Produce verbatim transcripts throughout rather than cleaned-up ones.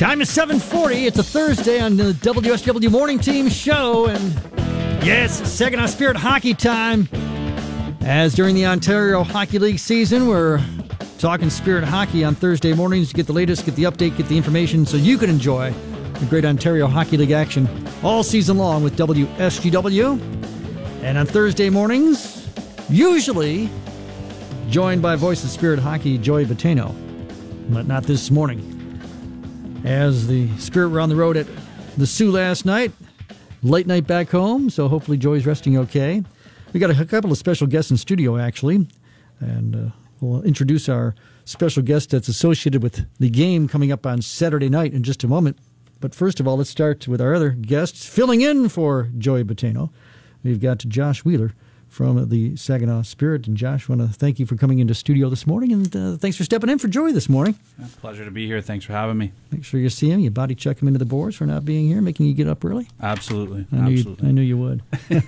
Time is seven forty. It's a Thursday on the W S W Morning Team Show. And yes, Saginaw Spirit hockey time. As during the Ontario Hockey League season, we're talking Spirit hockey on Thursday mornings to get the latest, get the update, get the information so you can enjoy the great Ontario Hockey League action all season long with W S G W. And on Thursday mornings, usually joined by Voice of Spirit Hockey, Joey Votano. But not this morning. As the Spirit were on the road at the Sioux last night, late night back home, so hopefully Joey's resting okay. We got a couple of special guests in studio, actually, and uh, we'll introduce our special guest that's associated with the game coming up on Saturday night in just a moment. But first of all, let's start with our other guests. Filling in for Joey Votano, we've got Josh Wheeler from the Saginaw Spirit. And Josh, I want to thank you for coming into studio this morning, and uh, thanks for stepping in for Joey this morning. Yeah, pleasure to be here. Thanks for having me. Make sure you see him. You body check him into the boards for not being here, making you get up early. Absolutely. I knew Absolutely. You, I knew you would.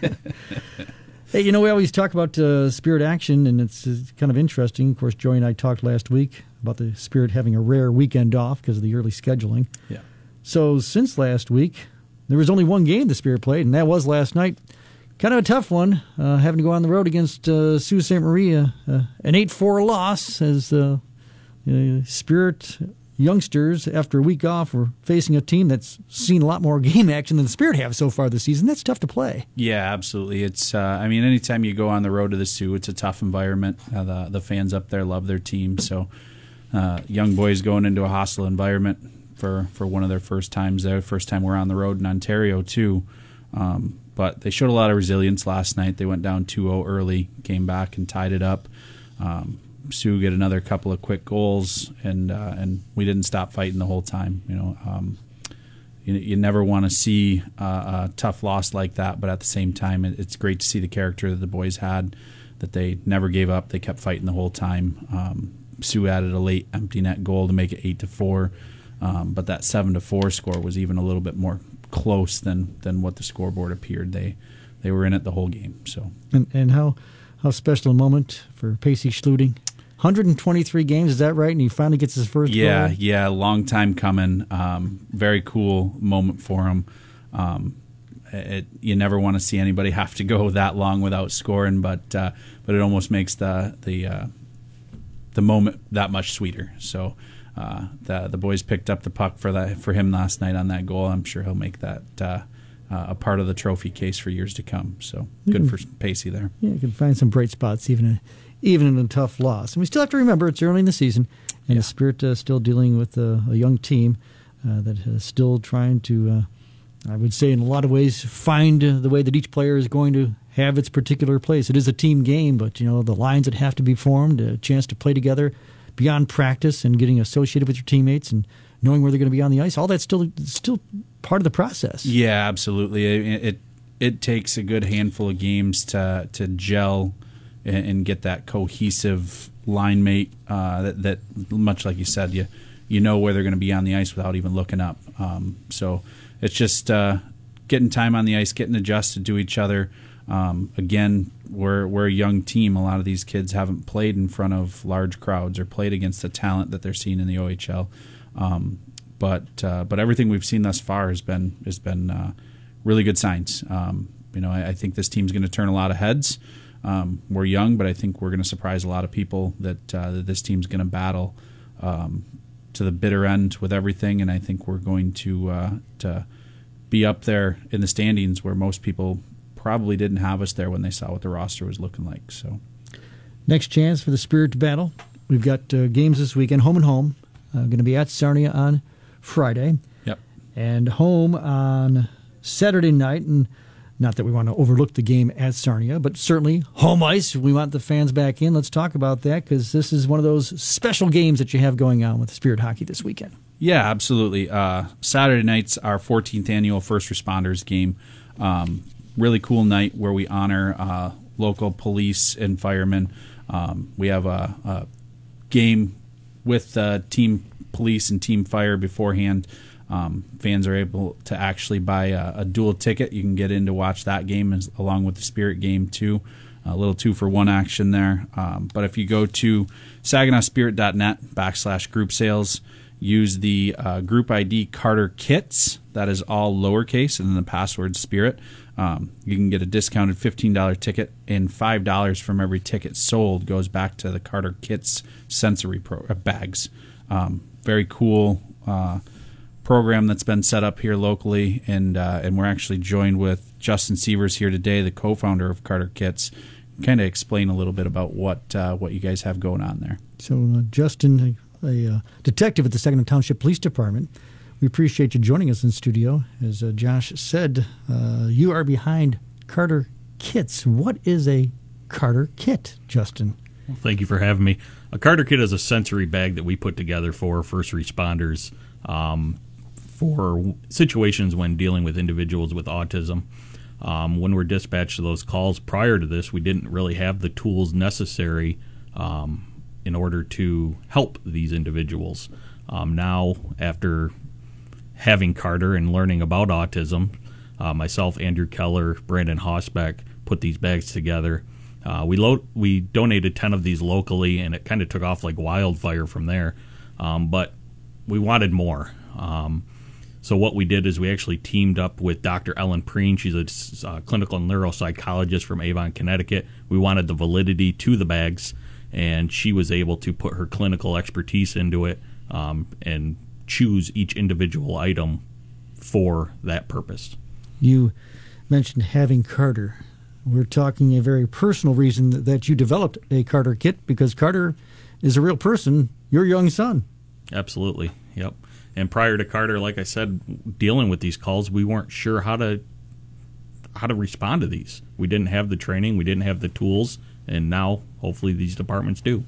Hey, you know, we always talk about uh, Spirit action, and it's, it's kind of interesting. Of course, Joey and I talked last week about the Spirit having a rare weekend off because of the early scheduling. Yeah. So since last week, there was only one game the Spirit played, and that was last night. Kind of a tough one, uh, having to go on the road against uh, Sault Ste. Marie, uh, an eight four loss as uh, uh, Spirit youngsters, after a week off, were facing a team that's seen a lot more game action than the Spirit have so far this season. That's tough to play. Yeah, absolutely. It's uh, I mean, anytime you go on the road to the Sioux, it's a tough environment. Uh, the the fans up there love their team, so uh, young boys going into a hostile environment for, for one of their first times there, first time we're on the road in Ontario too. Um, But they showed a lot of resilience last night. They went down two oh early, came back and tied it up. Um, Sioux get another couple of quick goals, and uh, and we didn't stop fighting the whole time. You know, um, you, you never want to see uh, a tough loss like that, but at the same time, it, it's great to see the character that the boys had, that they never gave up. They kept fighting the whole time. Um, Sioux added a late empty net goal to make it eight to four, um, but that seven to four score was even a little bit more close than than what the scoreboard appeared. They they were in it the whole game. So and and how how special a moment for Pacey Schluting. one hundred twenty-three games, is that right? And he finally gets his first yeah goal. yeah long time coming. Um, very cool moment for him. Um, it, you never want to see anybody have to go that long without scoring, but uh, but it almost makes the the uh, the moment that much sweeter. So. Uh, the the boys picked up the puck for that for him last night on that goal. I'm sure he'll make that uh, uh, a part of the trophy case for years to come. So good mm. for Pacey there. Yeah, you can find some bright spots even in, even in a tough loss. And we still have to remember it's early in the season, and yeah. the Spirit uh, still dealing with uh, a young team uh, that is still trying to, uh, I would say, in a lot of ways, find uh, the way that each player is going to have its particular place. It is a team game, but you know the lines that have to be formed, a chance to play together beyond practice and getting associated with your teammates and knowing where they're going to be on the ice, all that's still still part of the process. Yeah, absolutely. It it, it takes a good handful of games to to gel and, and get that cohesive line mate uh, that, that, much like you said, you you know where they're going to be on the ice without even looking up. Um, so it's just uh, getting time on the ice, getting adjusted to each other. Um, again, we're we're a young team. A lot of these kids haven't played in front of large crowds or played against the talent that they're seeing in the O H L. Um, but uh, but everything we've seen thus far has been has been uh, really good signs. Um, you know, I, I think this team's going to turn a lot of heads. Um, we're young, but I think we're going to surprise a lot of people that uh, that this team's going to battle um, to the bitter end with everything. And I think we're going to uh, to be up there in the standings where most people probably didn't have us there when they saw what the roster was looking like. So, next chance for the Spirit to battle. We've got uh, games this weekend, home and home. Uh, going to be at Sarnia on Friday. Yep. And home on Saturday night. And not that we want to overlook the game at Sarnia, but certainly home ice. We want the fans back in. Let's talk about that because this is one of those special games that you have going on with Spirit Hockey this weekend. Yeah, absolutely. Uh, Saturday night's our fourteenth annual First Responders game. Um, really cool night where we honor uh, local police and firemen. Um, we have a, a game with uh, team police and team fire beforehand. Um, fans are able to actually buy a, a dual ticket. You can get in to watch that game as, along with the Spirit game too. A little two for one action there. Um, but if you go to saginawspirit dot net backslash group sales, use the uh, group I D Carter Kits. That is all lowercase, and then the password Spirit. Um, you can get a discounted fifteen dollars ticket, and five dollars from every ticket sold goes back to the Carter Kits sensory pro- uh, bags. Um, very cool uh, program that's been set up here locally, and uh, and we're actually joined with Justin Sievers here today, the co-founder of Carter Kits. Kind of explain a little bit about what uh, what you guys have going on there. So, uh, Justin, a, a uh, detective at the Saginaw Township Police Department, we appreciate you joining us in studio. As uh, Josh said, uh, you are behind Carter Kits. What is a Carter Kit, Justin? Well, thank you for having me. A Carter Kit is a sensory bag that we put together for first responders um, for situations when dealing with individuals with autism. Um, when we're dispatched to those calls prior to this, we didn't really have the tools necessary um, in order to help these individuals. Um, now, after having Carter and learning about autism, uh, myself, Andrew Keller, Brandon Hosbeck put these bags together. Uh, we lo- we donated ten of these locally, and it kind of took off like wildfire from there. Um, but we wanted more. Um, So what we did is we actually teamed up with Doctor Ellen Preen. She's a uh, clinical neuropsychologist from Avon, Connecticut. We wanted the validity to the bags, and she was able to put her clinical expertise into it um, and choose each individual item for that purpose. You mentioned having Carter. We're talking a very personal reason that, that you developed a Carter Kit, because Carter is a real person, your young son. Absolutely, yep. And prior to Carter, like I said, dealing with these calls, we weren't sure how to how to respond to these. We didn't have the training, we didn't have the tools, and now hopefully these departments do.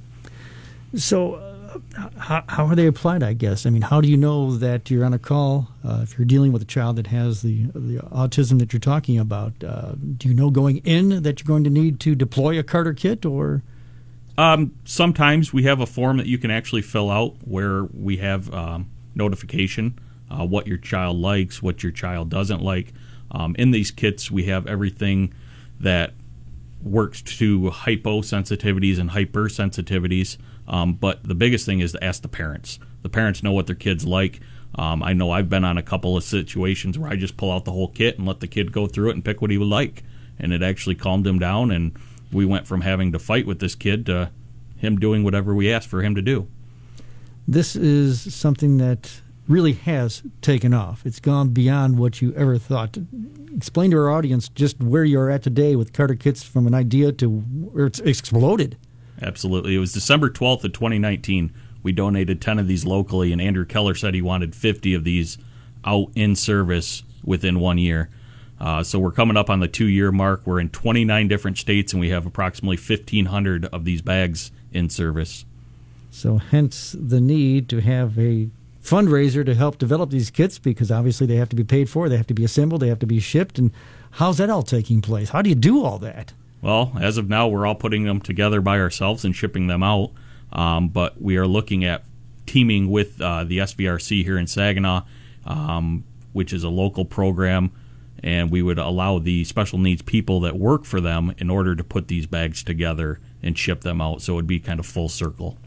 So uh, how, how are they applied, I guess? I mean, how do you know that you're on a call uh, if you're dealing with a child that has the, the autism that you're talking about? Uh, do you know going in that you're going to need to deploy a Carter Kit, or? Um, sometimes we have a form that you can actually fill out where we have um, notification, uh, what your child likes, what your child doesn't like. Um, in these kits, we have everything that works to hyposensitivities and hypersensitivities. Um, but the biggest thing is to ask the parents. The parents know what their kids like. Um, I know I've been on a couple of situations where I just pull out the whole kit and let the kid go through it and pick what he would like. And it actually calmed him down, and we went from having to fight with this kid to him doing whatever we asked for him to do. This is something that really has taken off. It's gone beyond what you ever thought. Explain to our audience just where you're at today with Carter Kits, from an idea to where it's exploded. Absolutely. It was December twelfth of twenty nineteen. We donated ten of these locally, and Andrew Keller said he wanted fifty of these out in service within one year. Uh, so we're coming up on the two-year mark. We're in twenty-nine different states, and we have approximately fifteen hundred of these bags in service. So hence the need to have a fundraiser to help develop these kits, because obviously they have to be paid for, they have to be assembled, they have to be shipped. And how's that all taking place? How do you do all that? Well, as of now, we're all putting them together by ourselves and shipping them out. Um, but we are looking at teaming with uh, the S V R C here in Saginaw, um, which is a local program, and we would allow the special needs people that work for them in order to put these bags together and ship them out. So it would be kind of full circle.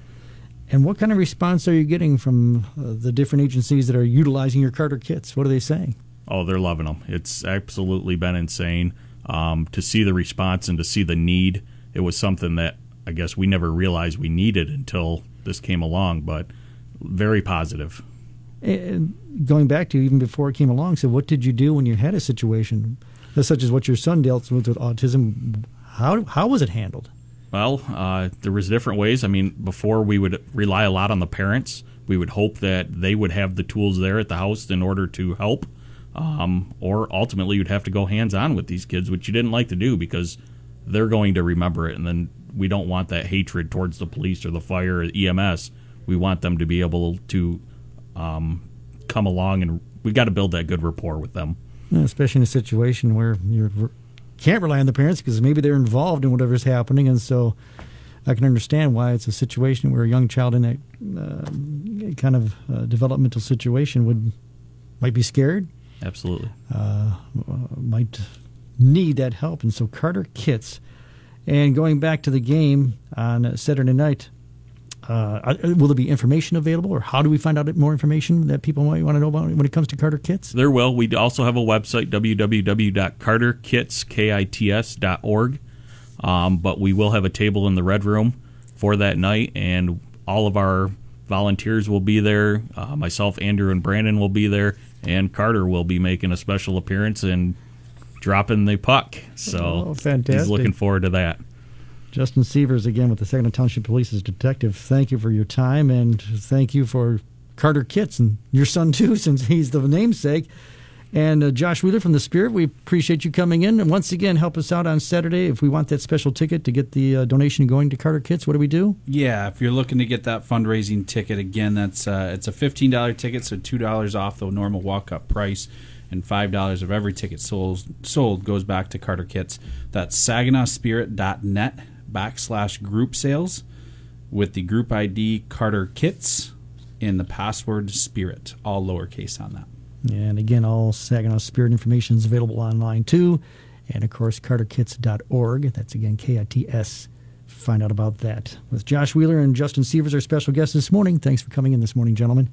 And what kind of response are you getting from uh, the different agencies that are utilizing your Carter Kits? What are they saying? Oh, they're loving them. It's absolutely been insane um, to see the response and to see the need. It was something that I guess we never realized we needed until this came along, but very positive. And going back to even before it came along, so what did you do when you had a situation such as what your son dealt with with autism? How how was it handled? Well, uh, there was different ways. I mean, before we would rely a lot on the parents. We would hope that they would have the tools there at the house in order to help. Um, or ultimately, you'd have to go hands-on with these kids, which you didn't like to do because they're going to remember it. And then we don't want that hatred towards the police or the fire or E M S. We want them to be able to um, come along, and we've got to build that good rapport with them. Especially in a situation where you can't rely on the parents because maybe they're involved in whatever's happening. And so I can understand why it's a situation where a young child in that uh, kind of uh, developmental situation would might be scared. Absolutely. Uh, might need that help. And so Carter Kits. And going back to the game on Saturday night, Uh, will there be information available, or how do we find out more information that people might want to know about when it comes to Carter Kits? There will. We also have a website, w w w dot carter kits dot org. Um, but we will have a table in the Red Room for that night, and all of our volunteers will be there. Uh, myself, Andrew, and Brandon will be there, and Carter will be making a special appearance and dropping the puck. So oh, fantastic. He's looking forward to that. Justin Sievers, again, with the Saginaw Township Police's detective, thank you for your time, and thank you for Carter Kits, and your son, too, since he's the namesake. And uh, Josh Wheeler from the Spirit, we appreciate you coming in. And once again, help us out on Saturday. If we want that special ticket to get the uh, donation going to Carter Kits, what do we do? Yeah, if you're looking to get that fundraising ticket, again, that's uh, it's a fifteen dollars ticket, so two dollars off the normal walk-up price. And five dollars of every ticket sold, sold goes back to Carter Kits. That's saginaw spirit dot net backslash group sales with the group I D Carter Kits and the password Spirit, all lowercase on that. And again, all Saginaw Spirit information is available online too. And of course, carter kits dot org. That's again K I T S. Find out about that. With Josh Wheeler and Justin Sievers, our special guests this morning. Thanks for coming in this morning, gentlemen.